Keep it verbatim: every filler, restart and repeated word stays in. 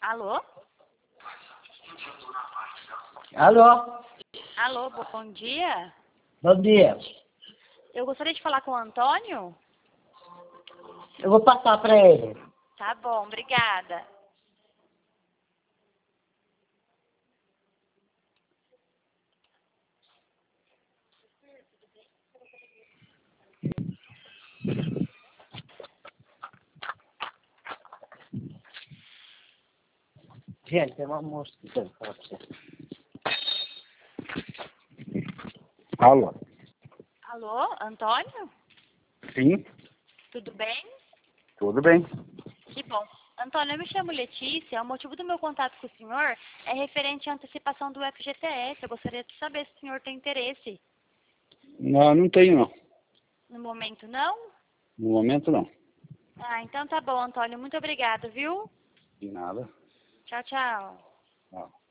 Alô? Alô? Alô, bom dia. Bom dia. Eu gostaria de falar com o Antônio. Eu vou passar para ele. Tá bom, obrigada. Gente, tem uma moça que quer falar para você. Alô? Alô, Antônio? Sim, Tudo bem? tudo bem. Que bom. Antônio, eu me chamo Letícia. O motivo do meu contato com o senhor é referente à antecipação do F G T S. Eu gostaria de saber se o senhor tem interesse. Não, não tenho não. No momento, não? No momento não. Ah, então tá bom, Antônio. Muito obrigada, viu? De nada. Tchau, tchau. Não.